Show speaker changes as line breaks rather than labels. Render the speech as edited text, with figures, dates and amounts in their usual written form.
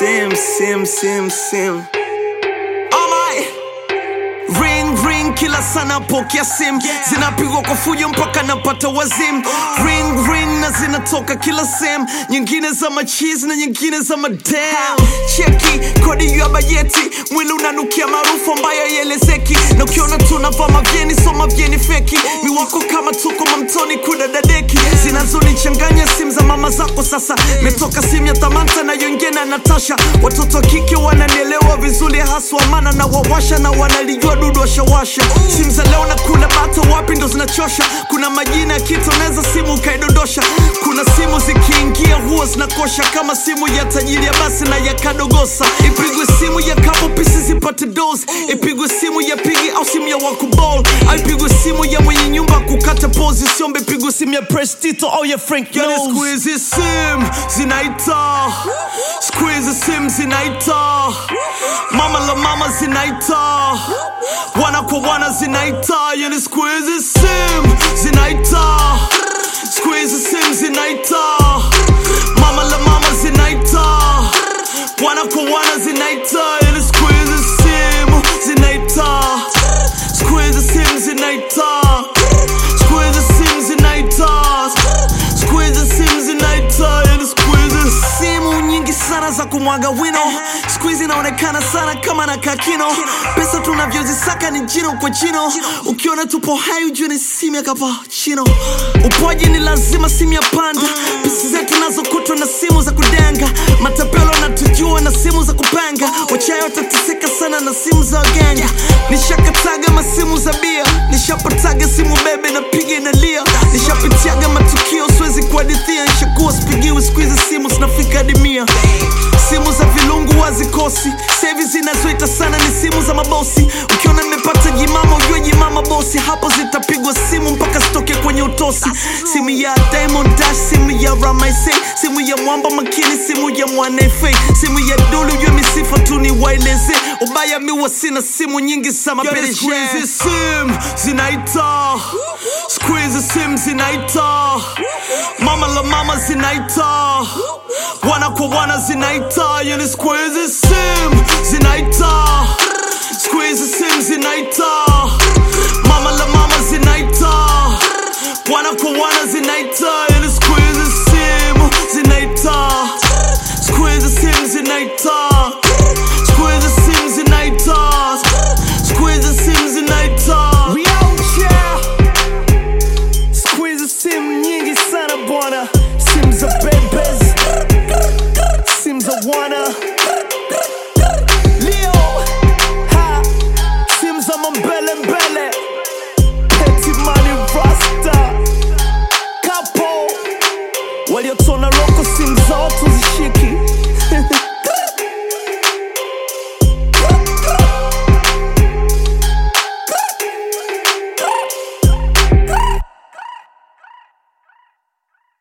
sim. Alright. Ring, kila sana pokea sim. Zinapigwa kwa fujo mpaka napata wazim. Ring, na zinatoka kila sim. Nyingine za machizi na nyingine za madam. Cheki, kodi ya bajeti. Mwili unanukia maarufu ambayo yelezeki. Na ukiona tunavaa mavyeni, so mavyeni feki. Miwako kama tuko mamtoni kudadadeki. Zinazonichanganya sim za mama zako sasa. Metoka sim ya Tamanta na Yongena na Natasha. Watoto kike wananielewa vizuri haswa, maana na wawasha na wanalijua dudu washawasha. Simu za leo na kula bato wapi ndo zinachosha. Kuna majina kitoneza simu kaidodosha. Kuna simu zikiingia huwa zinakosha. Kama simu ya tajiri ya basi na ya kadogosa. Ipigwe simu ya kapo pisi zipate dose. Ipigwe simu ya pigi au simu ya wakuball. Ipigwe simu ya mwenye nyumba kukata pose. Siombe pigwe simu ya Prestito au ya Frank Nose. Yani squeeze sim zinaita. Squeeze sim zinaita. Mama la mama zinaita. Wana kwa wana zinaita. Yani squeeze sim zinaita. Squeeze sim zinaita. Mama la mama zinaita. Wana kwa wana zinaita. Yani squeeze sim zinaita. Squeeze sim zinaita. Squeeze sim zinaita. Squeeze sim zinaita. Yani squeeze simu nyingi sana za kumwaga wino. Squeeze inaonekana sana kama na kakino. Pesa tunavyozisaka ni jino kwa jino. Ukiona tupo hai ujue ni simu ya Cappuccino. Upoji ni lazima simu ya panda. Pisi zetu nazo kutwa na simu za kudenga. Matapelo na tujua na simu za kupanga. Wachayo tatisika sana na simu za waganga. Nishakataga masimu za bia. Nishapataga simu bebe na pigi na lia. Nishapitiaga matukio siwezi kuhadithia. Nishakuwa spigiwi squeeze simu sinafika dimia. Simu za vilungu wazikosi. Sevi zinazoita sana ni simu za mabosi. Ukiona nimepata jimama ujue jimama bosi. Hapo zitapigwa simu mpaka stoke kwenye utosi. Simu ya Diamond Dash, simu ya Ramaise. Simu ya Mwamba Makini, simu ya Mwanefe. Simu ya Dulu ujue misifa tu ni waileze. Ubaya miwa sina simu nyingi sama pereje. Squeeze sim zinaita. Squeeze sim zinaita. Mama la mama zinaita. Wana kwa wana zinaita. Yani squeeze sim zinaita. Squeeze sim zinaita. Mama la mama zinaita. Wana kwa wana zinaita. Yani squeeze sim zinaita. Squeeze sim zinaita. Squeeze sim zinaita. Squeeze sim zinaita. We out here. Squeeze sim nyingi sana bwana. Sim za bebes. Sim za wana. Leo ha. Sim za mambele mbele. Petty money rasta. Kapo. Waliotona roko sim za watu zishiki.